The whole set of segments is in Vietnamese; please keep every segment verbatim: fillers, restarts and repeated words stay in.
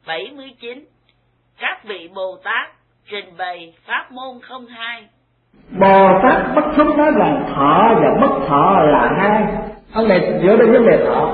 bảy mươi chín. Các vị Bồ Tát trình bày pháp môn không hai. Bồ Tát Bất Xúc nói rằng thọ và bất thọ là hai. Ông này dựa trên vấn đề thọ.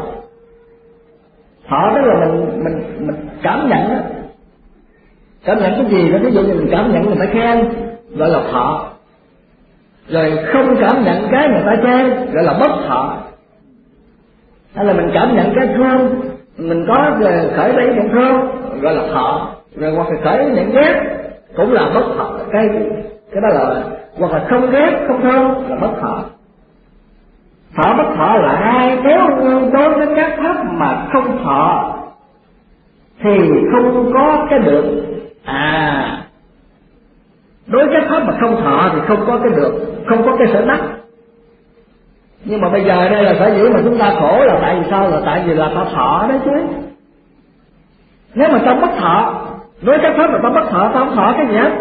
Thọ đó là mình mình mình cảm nhận đó. Cảm nhận cái gì đó, ví dụ như mình cảm nhận người ta khen gọi là thọ, rồi không cảm nhận cái người ta chê gọi là bất thọ. Hay là mình cảm nhận cái thương, mình có khởi lấy niệm thương gọi là thọ, rồi hoặc là khởi niệm ghét cũng là bất thọ. Cái cái đó là hoặc là không ghét không thương là bất thọ. Thọ bất thọ là hai. Nếu đối với các pháp mà không thọ thì không có cái được. À, đối với các pháp mà không thọ thì không có cái được, không có cái sở đắc. Nhưng mà bây giờ đây là sở dĩ mà chúng ta khổ là tại vì sao? Là tại vì là ta thọ đấy chứ. Nếu mà ta bất thọ, với các pháp mà ta bất thọ, ta không thọ cái gì hết.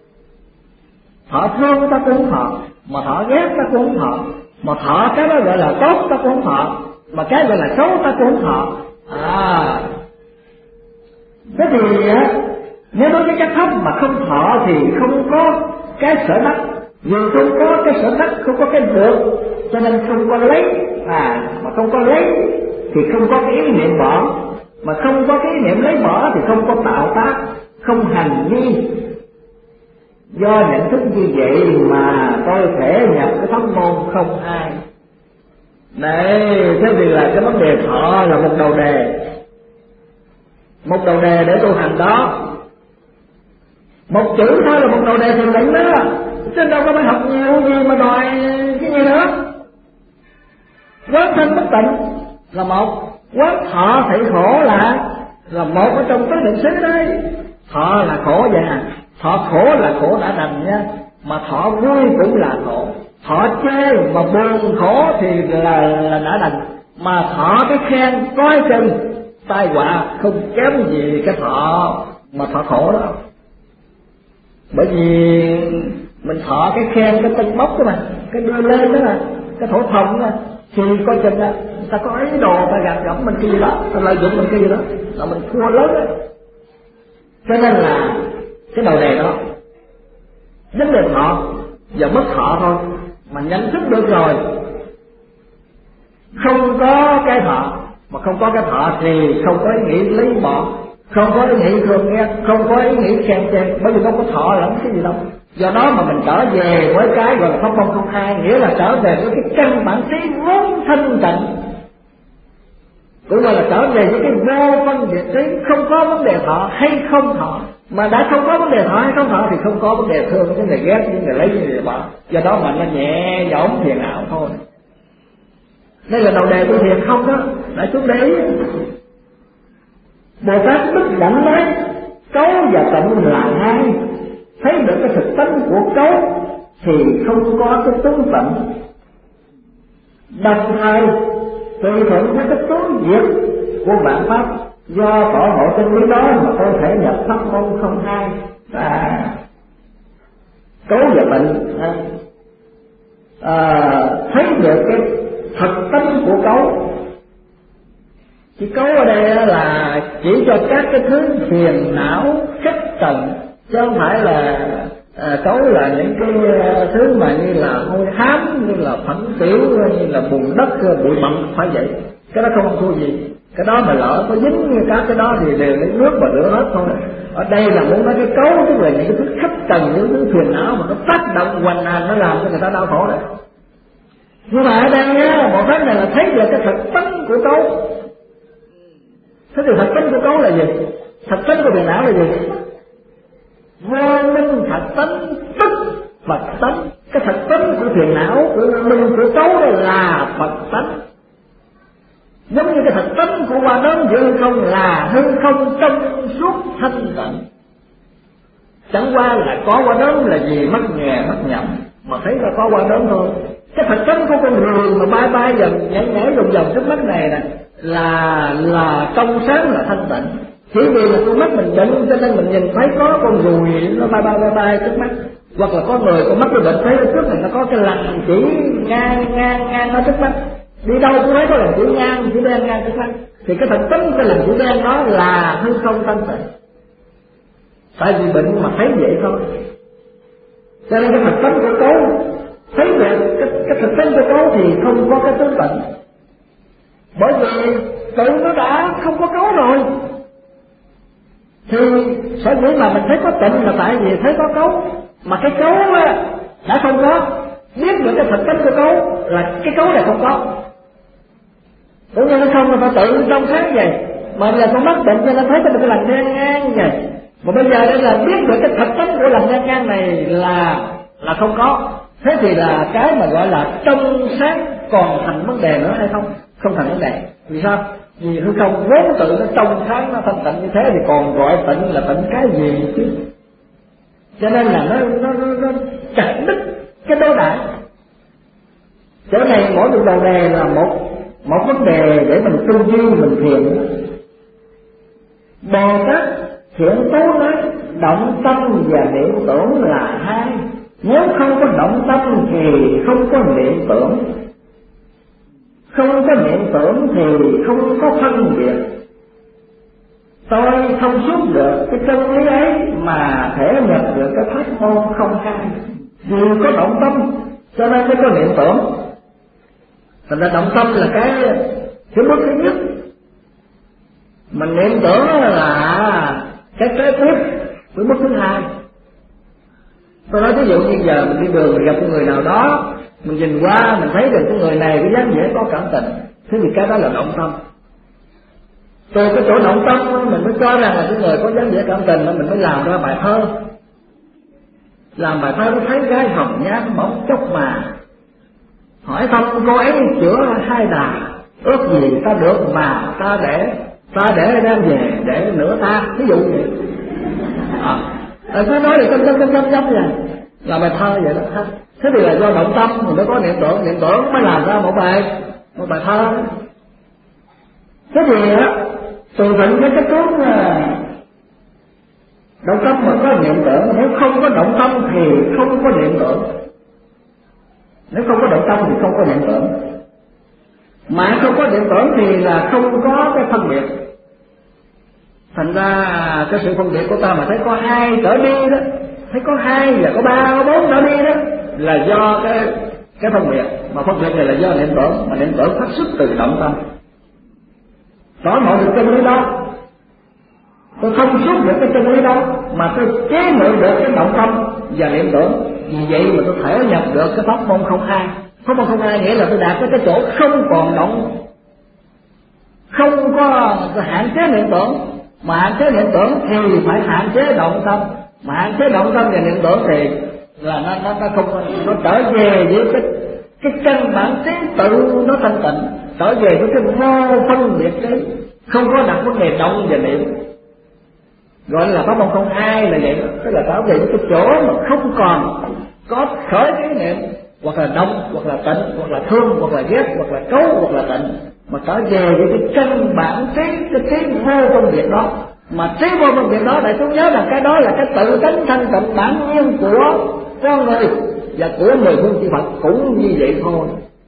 Thọ thương ta cũng không thọ, mà thọ ghét ta cũng không thọ, mà thọ cái đó gọi là tốt ta cũng không thọ, mà cái gọi là xấu ta cũng không thọ. À, thế thì nếu đối với các pháp mà không thọ thì không có cái sở đắc. Vì không có cái sở đắc, không có cái được, cho nên không có lấy. À, mà không có lấy thì không có cái ý niệm bỏ, mà không có cái ý niệm lấy bỏ thì không có tạo tác, không hành vi. Do nhận thức như vậy mà tôi thể nhập cái pháp môn không hai. Đấy, thế thì là cái vấn đề thọ là một đầu đề, một đầu đề để tu hành đó. Một chữ thôi là một đầu đề thiền định đó, chứ đâu có phải học nhiều gì mà đòi cái gì nữa. Quán thân bất tịnh là một, quán thọ thị khổ là là một ở trong cái định xứ đấy. Thọ là khổ già, thọ khổ là khổ đã đành nha, mà thọ vui cũng là khổ. Thọ chê mà buồn khổ thì là là đã đành, mà thọ cái khen coi chừng tai họa không kém gì cái thọ mà thọ khổ đó. Bởi vì mình thọ cái khen, cái tân bốc đó mà, cái đưa lên đó mà, cái thổ phồng đó, thì coi chừng là ta có ý đồ ta gạt gẫm mình cái gì đó, ta lợi dụng mình cái gì đó là mình thua lớn đó. Cho nên là cái đầu đề đó vấn đề thọ và bất thọ thôi, mà nhận thức được rồi không có cái thọ, mà không có cái thọ thì không có ý nghĩ lấy bỏ, không có ý nghĩ thương ghét, không có ý nghĩ khen chê, bởi vì không có thọ lắm cái gì đâu. Do đó mà mình trở về với cái gọi là pháp môn không hai, nghĩa là trở về với cái căn bản trí vốn thanh tịnh, cũng gọi là trở về với cái vô phân biệt trí, không có vấn đề thọ hay không thọ. Mà đã không có vấn đề thọ hay không thọ thì không có vấn đề thương, vấn đề ghét, vấn đề lấy, vấn đề bỏ. Do đó mà nó nhẹ nhõm thiền ảo thôi. Đây là đầu đề của thiền không đó, đại chúng để ý. Bồ Tát Đức Đảnh nói cấu và tịnh là hai. Thấy được cái thực tánh của cấu thì không có cái tướng tịnh. Đồng thời tùy thuận với cái tướng diệt của vạn pháp, do tỏ hộ chân lý đó mà tôi thể nhập pháp môn không hai. À, cấu và tịnh à, à, thấy được cái thực tánh của cấu. Chỉ cấu ở đây là chỉ cho các cái thứ phiền não chất tầng, chứ không phải là à, cấu là những cái thứ mà như là hôi hám, như là phẫn tiểu, như là bùn đất, bụi bặm, phải vậy. Cái đó không thua gì. Cái đó mà lỡ có dính như các cái đó thì đều lấy nước và rửa hết thôi. Ở đây là muốn nói cái cấu, tức là những cái thứ khách tầng, những thứ phiền não mà nó tác động hoành hành, nó làm cho người ta đau khổ đấy. Nhưng mà ở đây á, một cái này là thấy được cái thực tánh của cấu. Thế thì thật tánh của cấu là gì? Thật tánh của phiền não là gì? Vô minh thật tánh tức Phật tánh. Cái thật tánh của phiền não, của minh, của cấu là Phật tánh. Giống như cái thật tánh của hoa đốm hư không là hư không trong suốt thanh tịnh. Chẳng qua là có hoa đốm là gì? Mắt nhè, mắt nhậm, mà thấy là có hoa đốm thôi. Cái thật tánh của con ruồi mà bay bay dần nhảy nhảy vòng vòng trước mắt này nè là là trong sáng, là thanh tịnh. Chỉ vì là con mắt mình bệnh cho nên mình nhìn thấy có con ruồi nó bay bay bay bay trước mắt, hoặc là có người con mắt nó bệnh thấy trước mình nó có cái lằn chỉ ngang ngang ngang ở trước mắt, đi đâu cũng thấy có lằn chỉ ngang chỉ đen ngang trước mắt, thì cái thật tánh cái lằn chỉ đen đó là hư không thanh tịnh. Tại vì bệnh mà thấy vậy thôi. Cho nên cái thực tánh của cấu, thấy về cái, cái thực tánh của cấu thì không có cái tướng tịnh. Bởi vì tự nó đã không có cấu rồi. Thì sở dĩ mà mình thấy có tịnh là tại vì thấy có cấu. Mà cái cấu đã không có, biết được cái thực tánh của cấu là cái cấu này không có. Đúng như nó không là phải tự trong sáng vậy. Mà giờ con mắt bệnh cho nên thấy có một cái lành ngang ngang vậy. Mà bây giờ đây là biết được cái thực tánh của lành ngang ngang này là là không có. Thế thì là cái mà gọi là trong sáng còn thành vấn đề nữa hay không? Không thành vấn đề. Vì sao? Vì hư không vốn tự nó trong sáng, nó thanh tịnh như thế thì còn gọi tịnh là tịnh cái gì chứ? Cho nên là nó nó nó, nó chặt đứt cái đối đãi. Chỗ này mỗi một đầu đề là một một vấn đề để mình tư duy, mình thiền. Bồ Tát Thiện Tố nói động tâm và niệm tưởng là hai. Nếu không có động tâm thì không có niệm tưởng, không có niệm tưởng thì không có phân biệt. Tôi thông suốt được cái chân lý ấy mà thể nhập được cái pháp môn không hai. Vì có động tâm cho nên mới có niệm tưởng. Thành ra động tâm là cái cái bước thứ nhất. Mình niệm tưởng là cái kế tiếp, cái bước thứ hai. Tôi nói ví dụ như giờ mình đi đường mình gặp người nào đó, mình nhìn qua mình thấy được cái người này cái dáng vẻ có cảm tình, thế thì cái đó là động tâm. Từ cái chỗ động tâm mình mới cho rằng là cái người có dáng vẻ cảm tình, mình mới làm ra bài thơ. Làm bài thơ nó thấy gái hồng nhan bỗng chốc mà, hỏi thăm cô ấy chữa hai đà, ước gì ta được mà ta để ta để đem về để nữa ta, ví dụ vậy. À, nó nói được tâm tâm tâm tâm tâm vậy, là bài thơ vậy đó. Thế thì là do động tâm mình mới có niệm tưởng, niệm tưởng mới làm ra một bài một bài thơ. Thế thì á, tường tịnh với cái tướng động tâm mà có niệm tưởng, nếu không có động tâm thì không có niệm tưởng. Nếu không có động tâm thì không có niệm tưởng. Mà không có niệm tưởng thì là không có cái phân biệt. Thành ra cái sự phân biệt của ta mà thấy có hai trở đi đó, thấy có hai và có ba, có bốn trở đi đó, là do cái cái phân biệt. Mà phân biệt này là do niệm tưởng, mà niệm tưởng phát xuất từ động tâm. Đó mọi được chân lý đó. Tôi không suốt được cái chân lý đó, mà tôi chế ngự được cái động tâm và niệm tưởng. Vì vậy mà tôi thể nhập được cái pháp môn không hai. Pháp môn không hai nghĩa là tôi đạt tới cái chỗ không còn động, không có hạn chế niệm tưởng. Mà hạn chế niệm tưởng thì phải hạn chế động tâm. Mà hạn chế động tâm và niệm tưởng thì là nó nó nó không nó trở về với cái cái căn bản trí tự nó thanh tịnh, trở về với cái vô phân biệt đấy, không có đặt vấn đề động và niệm. Gọi là pháp môn không hai là vậy đó. Tức là trở về với cái chỗ mà không còn có khởi cái niệm, hoặc là động, hoặc là tịnh, hoặc là thương, hoặc là ghét, hoặc là cấu, hoặc là tịnh, mà trở về với cái căn bản trí, cái trí vô phân biệt đó. Mà trí vô phân biệt đó, đại chúng nhớ rằng cái đó là cái tự tánh thanh tịnh bản nhiên của con người và của người phương chư Phật cũng như vậy thôi.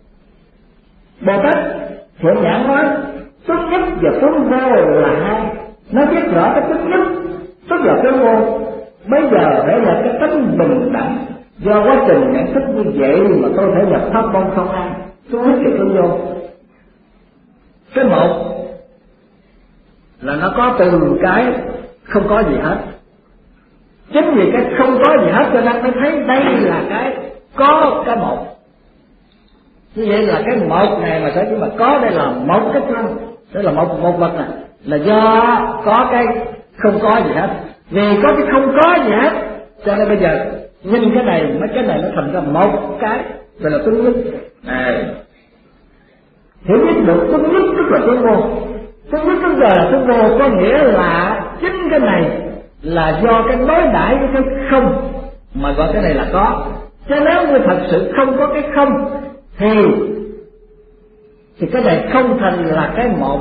Bồ Tát Thiện Nhãn nói tướng nhất và tướng vô là hai. Nó biết rõ cái tướng nhất tức là tướng vô. Bây giờ để là cái tánh bình đẳng. Do quá trình nhận thức như vậy mà tôi thể nhập pháp môn không hai. Tướng nhất và tướng vô. Cái một là nó có từ cái không có gì hết. Chính vì cái không có gì hết cho nên mới thấy đây là cái có cái một. Như vậy là cái một này mà sẽ chỉ mà có đây là một cái thân, đây là một một vật này, là do có cái không có gì hết. Vì có cái không có gì hết cho nên bây giờ nhìn cái này mấy cái này nó thành ra một cái, gọi là tướng nhất. Này hiểu biết được tướng nhất tức là tướng vô. Tướng nhất tức là tướng vô có nghĩa là chính cái này là do cái đối đãi với cái không mà gọi cái này là có. Chứ nếu như thật sự không có cái không thì thì cái này không thành là cái một.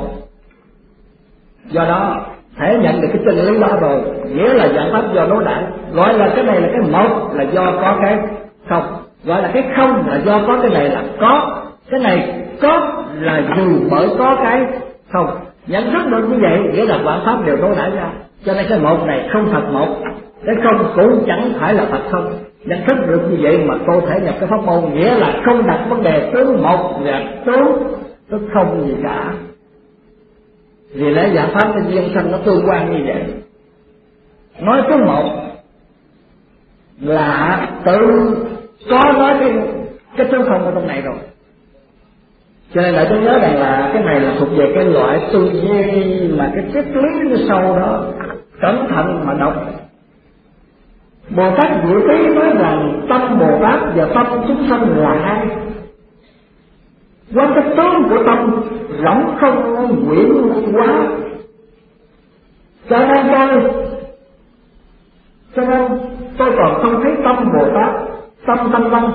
Do đó thể nhận được cái chân lý đó rồi, nghĩa là dạng pháp do đối đãi. Gọi là cái này là cái một là do có cái không, gọi là cái không là do có cái này là có. Cái này có là dù bởi có cái không, Nhận thức được như vậy nghĩa là vạn pháp đều đối đãi ra. Cho nên cái một này không thật một, cái không cũng chẳng phải là thật không. Nhận thức được như vậy mà cô thể nhập cái pháp môn nghĩa là không đặt vấn đề tướng một và tướng tức không gì cả. Vì lẽ giải pháp cái duyên sanh nó tương quan như vậy. Nói tướng một là tự có nói cái cái tướng không ở trong này rồi. Cho nên đại chúng nhớ rằng là cái này là thuộc về cái loại tư duy mà cái triết lý nó sâu đó, cẩn thận mà đọc. Bồ Tát Diệu Trí nói rằng tâm Bồ Tát và tâm chúng sanh là hai. Qua cái tướng của tâm rỗng không quyển quá, cho nên tôi cho nên tôi còn không thấy tâm Bồ Tát, tâm Thanh Văn.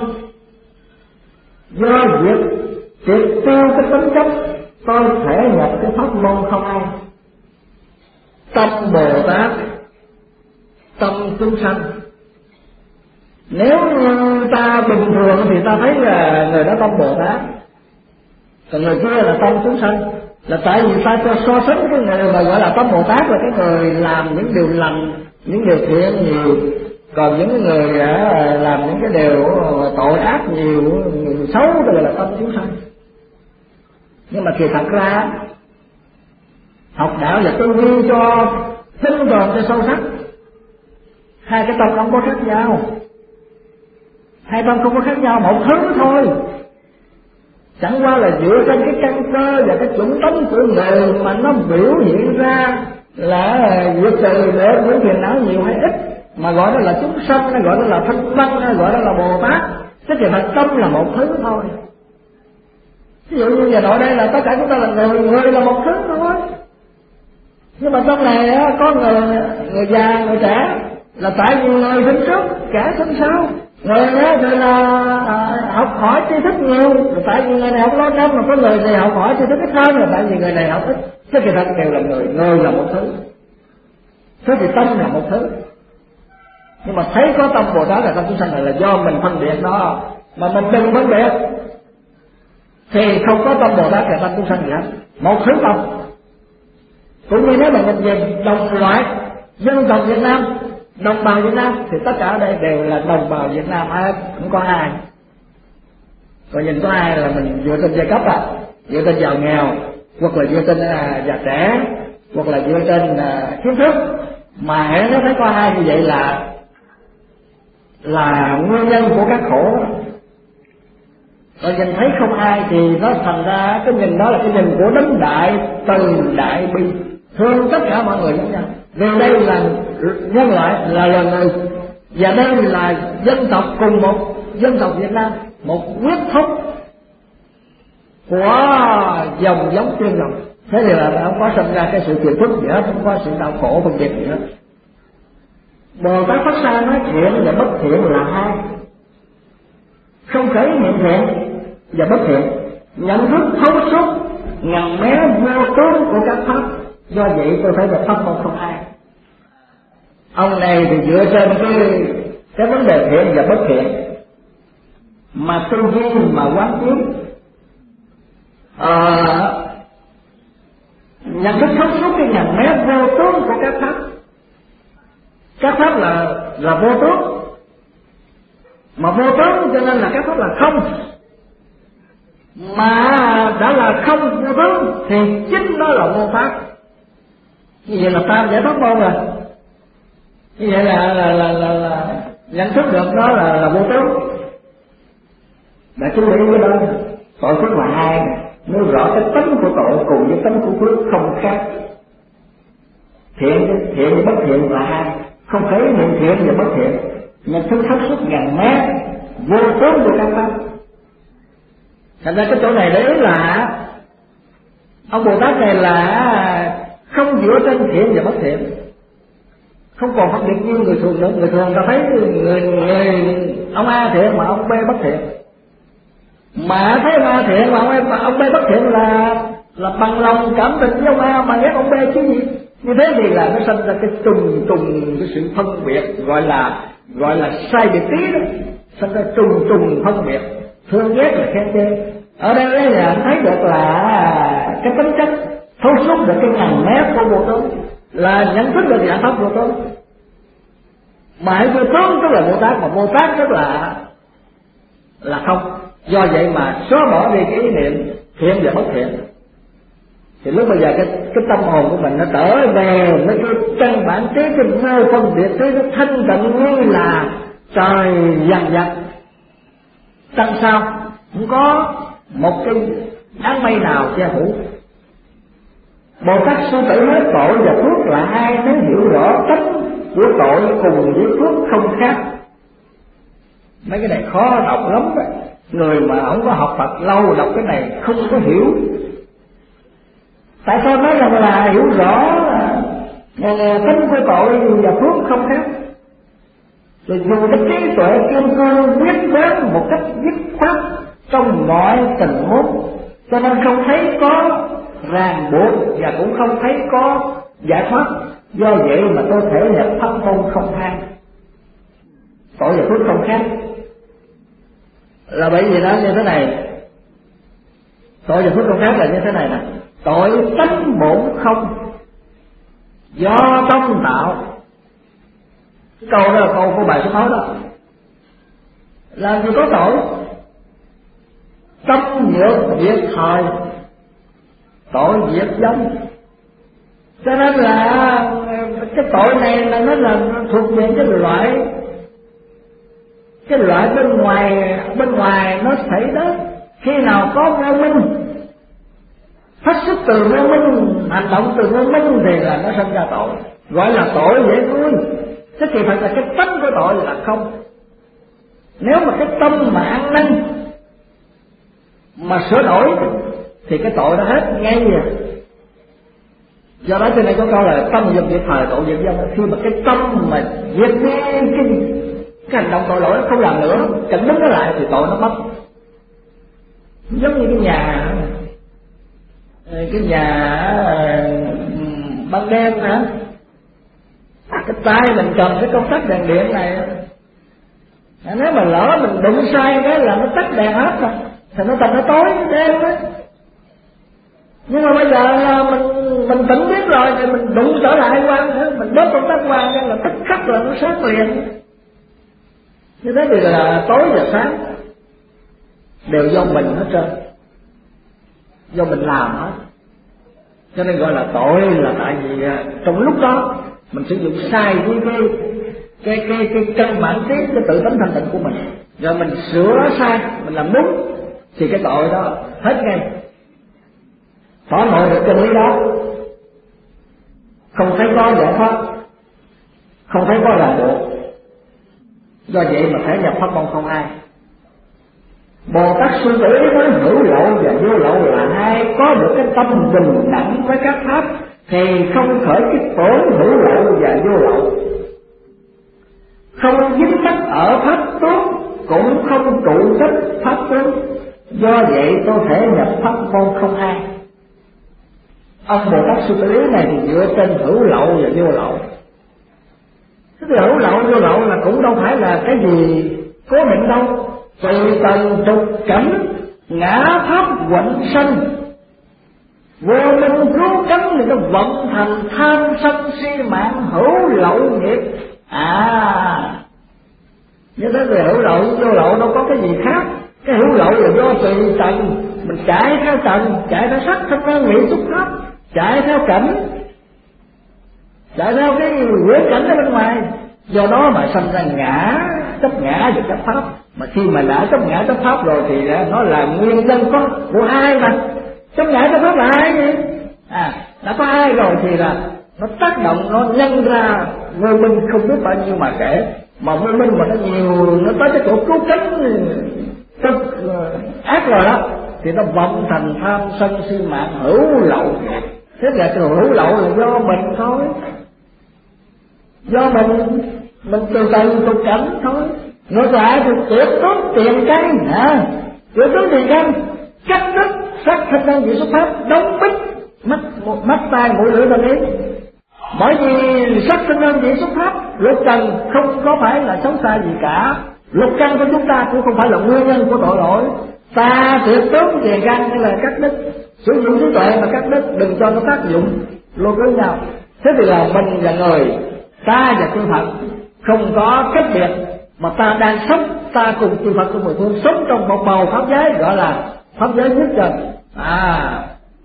Do việc triệt tiêu cái tính chất tôi thể nhập cái pháp môn không ai. Tâm Bồ Tát, tâm chúng sanh. Nếu ta bình thường thì ta thấy là người đó tâm Bồ Tát, còn người kia là tâm chúng sanh. Là tại vì ta cho so sánh cái người mà gọi là tâm Bồ Tát là cái người làm những điều lành, những điều thiện nhiều, còn những người làm những cái điều tội ác nhiều, nhiều xấu đó gọi là tâm chúng sanh. Nhưng mà kỳ thật ra học đạo là tư duy cho tinh đoàn cho sâu sắc. Hai cái tâm không có khác nhau, hai tâm không có khác nhau, một thứ thôi. Chẳng qua là dựa trên cái căn cơ và cái chủng tánh của người mà nó biểu hiện ra là vượt trừ để những phiền não nhiều hay ít, mà gọi đó là chúng sanh, nó gọi đó là Thanh Văn, nó gọi đó là Bồ Tát. Cái thì thật tâm là một thứ thôi. Ví dụ như giờ nội đây là tất cả chúng ta là người, người là một thứ thôi. Nhưng mà trong này á, có người người già, người trẻ là tại vì người sinh trước, kẻ sinh sau. Người á thì là à, học hỏi tri thức nhiều, là tại vì người này học lâu năm, mà có người thì học hỏi tri thức ít hơn, là tại vì người này học ít. Thế thì thật đều là người, người là một thứ. Thế thì tâm là một thứ. Nhưng mà thấy có tâm Bồ Tát là tâm chúng sanh này là do mình phân biệt đó, mà mình đừng phân biệt thì không có tâm Bồ Tát là tâm chúng sanh gì hết, một thứ tâm. Cũng như nếu mà mình về đồng loại dân tộc Việt Nam, đồng bào Việt Nam thì tất cả ở đây đều là đồng bào Việt Nam hết, không có ai. Còn nhìn có ai là mình dựa trên giai cấp à, dựa trên giàu nghèo, hoặc là dựa trên à, già trẻ, hoặc là dựa trên à, kiến thức. Mà nếu thấy có ai như vậy là là nguyên nhân của các khổ. Còn nhìn thấy không ai thì nó thành ra cái nhìn đó là cái nhìn của đấng đại từ đại bi, thương tất cả mọi người giống nhau. Vì đây là nhân loại, là loài người, và đây là dân tộc cùng một dân tộc Việt Nam, một huyết thống của dòng giống tương đồng. Thế thì là không có sinh ra cái sự phiền phức gì hết, không có sự đau khổ phân biệt gì hết. Bồ Tát Pháp Sa nói thiện và bất thiện là hai, không khởi hiện thiện và bất thiện, nhận thức thấu suốt ngần mé vô tướng của các pháp. Do vậy tôi thấy là pháp môn không ai. Ông này thì dựa trên cái cái vấn đề thiện và bất thiện mà tư duy mà quán chiếu, à, nhận thức thấu suốt cái ngần mé vô tướng của các pháp. Các pháp là là vô tướng, mà vô tướng cho nên là các pháp là không. Mà đã là không vô tướng thì chính nó là vô pháp. Như vậy là tam giải thoát môn rồi. Như vậy là là là là, là nhận thức được nó là là vô tướng. Đã chú ý cái đó, tội phước là hai, nói rõ cái tánh của tội cùng với tánh của phước không khác. Thiện thiện và bất thiện là hai, không thấy niệm thiện và bất thiện, nhận thức thấu suốt ngàn mét vô tướng của các pháp. Thành ra cái chỗ này để ý là ông Bồ Tát này là không dựa trên thiện và bất thiện, không còn phân biệt như người thường nữa. Người thường ta thấy người, người ông A thiện mà ông B bất thiện, mà thấy ông A thiện mà ông, mà ông B bất thiện là là bằng lòng cảm tình với ông A mà ghét ông B chứ gì. Như thế thì là nó sinh ra cái trùng trùng cái sự phân biệt, gọi là gọi là sai biệt tí đó, sinh ra trùng trùng phân biệt, thương ghét là khen chê. Ở đây là thấy được là cái tính chất thấu suốt được cái ngàn mét của vô tướng, là nhận thức được giải thoát vô tướng. Mà vô tướng tức là Bồ Tát, mà Bồ Tát tức là là không. Do vậy mà xóa bỏ đi cái ý niệm thiện và bất thiện, thì lúc bây giờ cái cái tâm hồn của mình nó trở về với cái căn bản trí, cái nơi phân biệt trí nó thanh tịnh như là trời dằn dặt. Tăng sao không có một cái đám mây nào che phủ. Bồ Tát sư tử hết tội và phước là hai, nếu hiểu rõ tánh của tội cùng với phước không khác. Mấy cái này khó đọc lắm đó. Người mà không có học Phật lâu đọc cái này không có hiểu. Tại sao nói rằng là hiểu rõ tánh của tội và phước không khác? Rồi dùng cái trí tuệ kiên cương quyết đoán một cách dứt khoát trong mọi tình huống, cho nên không thấy có ràng buộc và cũng không thấy có giải thoát. Do vậy mà tôi thể nhập pháp môn không hai. Tội và phước không khác là bởi vì nó như thế này. Tội và phước không khác là như thế này nè. Tội tánh bổn không, do tâm tạo. Cái câu đó là câu của bài số sáu đó. Làm gì có tội, tâm nhược diệt thời, tội diệt giống. Cho nên là cái tội này là nó là thuộc về cái loại cái loại bên ngoài bên ngoài nó xảy đến. Khi nào có vô minh, phát xuất từ vô minh, hành động từ vô minh thì là nó sinh ra tội, gọi là tội dễ vui. Thế thì thật là cái tánh của tội là không. Nếu mà cái tâm mà ăn năn mà sửa đổi thì cái tội nó hết ngay rồi. Do đó cho nên có câu là tâm diệt diệt thời, tội diệt vong. Khi mà cái tâm mà diệt đi cái, cái hành động tội lỗi nó không làm nữa, chỉnh đứng nó lại thì tội nó mất. Giống như cái nhà cái nhà ban đêm hả, cái tay mình cầm cái công tắc đèn điện này, nếu mà lỡ mình đụng sai cái là nó tắt đèn hết rồi, thì nó thành nó tối đen đó. Nhưng mà bây giờ là mình mình tỉnh biết rồi thì mình đụng trở lại quang, mình bớt công tắc quang nên là tức khắc là nó sáng liền. Như thế thì là tối và sáng đều do mình hết trơn, do mình làm hết. Cho nên gọi là tội là tại vì trong lúc đó mình sử dụng sai với cái cái cái cái căn bản trí, cái tự tánh thanh tịnh của mình, rồi mình sửa sai, mình làm đúng thì cái tội đó hết ngay. Phỏ nội được chân lý đó, không thấy có giải thoát, không thấy có ràng buộc. Do vậy mà thể nhập pháp môn không hai. Bồ Tát sư tử nói hữu lậu và vô lậu là hai, có được cái tâm bình đẳng với các pháp thì không khởi cái tổn hữu lậu và vô lậu, không dính mắc ở pháp tướng, cũng không trụ tích pháp tướng. Do vậy tôi thể nhập pháp môn không hai. Ông Bồ Tát sư tử này thì dựa trên hữu lậu và vô lậu. Thế thì hữu lậu vô lậu là cũng đâu phải là cái gì cố định đâu. Từ tầng trục cảnh ngã pháp quạnh sanh, vô minh cứu cánh thì nó vận thành tham sân si mạng hữu lậu nghiệp. À, như thế thì hữu lậu vô lậu đâu có cái gì khác. Cái hữu lậu là do tùy tầng, mình chạy theo tầng, chạy theo sắc thanh quan nghĩ xúc pháp, chạy theo cảnh, chạy theo cái quế cảnh ở bên ngoài. Do đó mà sinh ra ngã, chấp ngã và chấp pháp. Mà khi mà đã chấp ngã chấp pháp rồi thì nó là nguyên nhân có của hai mà. Chấp ngã chấp pháp là hai gì? À, đã có hai rồi thì là nó tác động, nó nhân ra vô minh không biết bao nhiêu mà kể. Mà vô minh mà nó nhiều, nó tới cái chỗ cứu cánh tức ác rồi đó, thì nó vọng thành tham sân si mạng hữu lậu. Thế là cái hữu lậu là do mình thôi, do mình mình từ từ tục cảnh thôi. Ngược lại thì tuyệt tốt tiền căn hả, tuyệt tốt tiền căn cắt đứt sắc thanh năng vị xuất pháp, đóng bích mắt mắt tai mũi lưỡi thân ý. Bởi vì sắc thanh năng vị xuất pháp lục trần không có phải là xấu xa gì cả, lục căn của chúng ta cũng không phải là nguyên nhân của tội lỗi. Ta tuyệt tốt tiền căn hay là cắt đứt sử dụng trí tuệ mà cắt đứt, đừng cho nó tác dụng lôi kéo nhau. Thế thì là mình là người, ta và chư Phật không có cách biệt, mà ta đang sống, ta cùng chư Phật cùng mười phương sống trong một bầu pháp giới gọi là pháp giới nhất trần. À,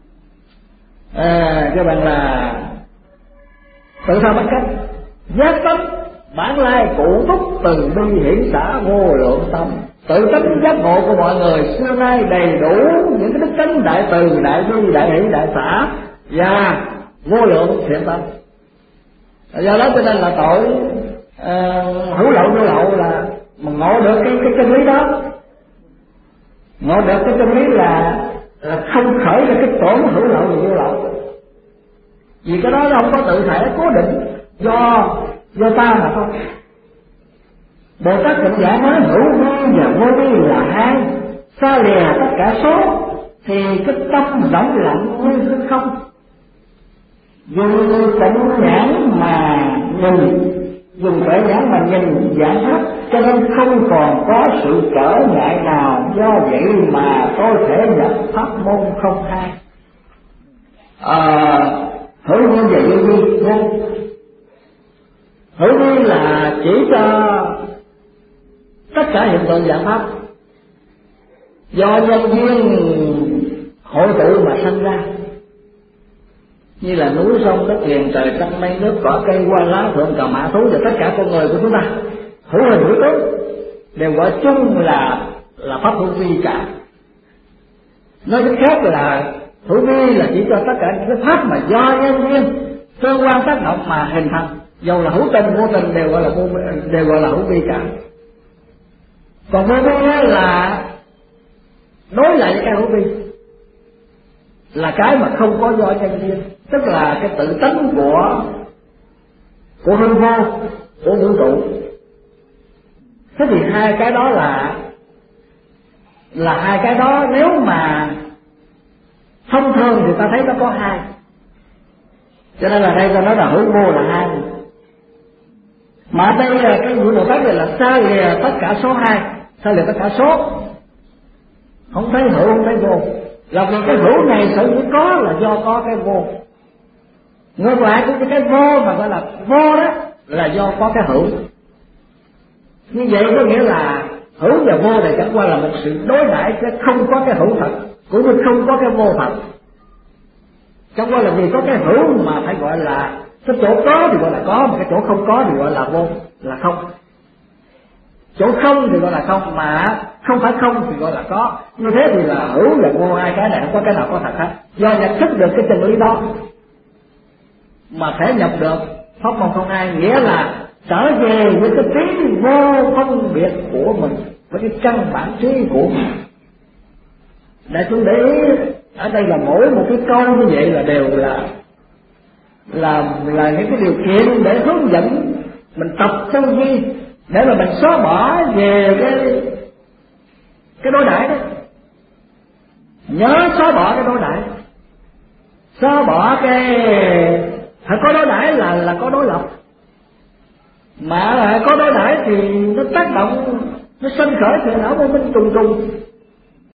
à các bạn là tự sao bất cách, giác tâm bản lai cụ túc từ bi hiển xả vô lượng tâm. Tự tánh giác ngộ của mọi người xưa nay đầy đủ những cái đức tánh đại từ, đại bi, đại hỷ, đại xả và vô lượng thiện tâm. Do đó cho nên là tội uh, hữu lậu vô lậu là mà ngộ được cái cái chân lý đó, ngộ được cái chân lý là, là không khởi ra cái tổn hữu lậu và vô lậu, vì cái đó nó không có tự thể cố định do do ta mà thôi. Bồ Tát Định Giải nói hữu vi và vô vi là hai, xa lìa tất cả số thì cái tâm rỗng lặng như hư không. Dùng tận nhãn mà nhìn, dùng tuệ nhãn mà nhìn giải thoát, cho nên không còn có sự trở ngại nào. Do vậy mà tôi thể nhập pháp môn không hai. À, hữu vi và vô vi nha. Hữu vi là chỉ cho tất cả hiện tượng dạng pháp do nhân duyên hội tụ mà sinh ra, như là núi sông đất liền trời trăng mây nước cỏ cây hoa lá thượng cờ mã thú và tất cả con người của chúng ta, hữu hình hữu tướng đều gọi chung là là pháp hữu vi cả. Nói cách khác là hữu vi là chỉ cho tất cả những cái pháp mà do nhân duyên tương quan tác động mà hình thành, dầu là hữu tình vô tình đều gọi là vô, đều gọi là hữu vi cả. Còn vô vi là đối lại với cái hữu vi, là cái mà không có do nhân duyên, tức là cái tự tánh của của hư vô, của vũ trụ. Thế thì hai cái đó là là hai cái đó nếu mà thông thường thì ta thấy nó có hai, cho nên là đây ta nói là hữu vô là hai. Mà đây là cái vụ Bồ Tát này là xa lìa tất cả số hai, xa lìa tất cả số, không thấy hữu không thấy vô, là vì cái hữu này sở dĩ có là do có cái vô. Ngược lại của cái vô mà gọi là vô đó là do có cái hữu. Như vậy có nghĩa là hữu và vô này chẳng qua là một sự đối đãi, chứ không có cái hữu thật, cũng như không có cái vô thật. Chẳng qua là vì có cái hữu mà phải gọi là cái chỗ có thì gọi là có, mà cái chỗ không có thì gọi là vô, là không. Chỗ không thì gọi là không, mà không phải không thì gọi là có. Như thế thì là hữu và vô, hai cái này không có cái nào có thật hết. Do nhận thức được cái chân lý đó mà thể nhập được pháp môn không hai, nghĩa là trở về với cái trí vô phân biệt của mình, với cái căn bản trí của mình. Đại chúng để ý ở đây là mỗi một cái câu như vậy là đều là là là những cái điều kiện để hướng dẫn mình tập tư duy, để mà mình xóa bỏ về cái cái đối đãi đó. Nhớ xóa bỏ cái đối đãi, xóa bỏ cái phải có đối đãi là là có đối lập, mà là có đối đãi thì nó tác động, nó sanh khởi phiền não vô minh trùng trùng,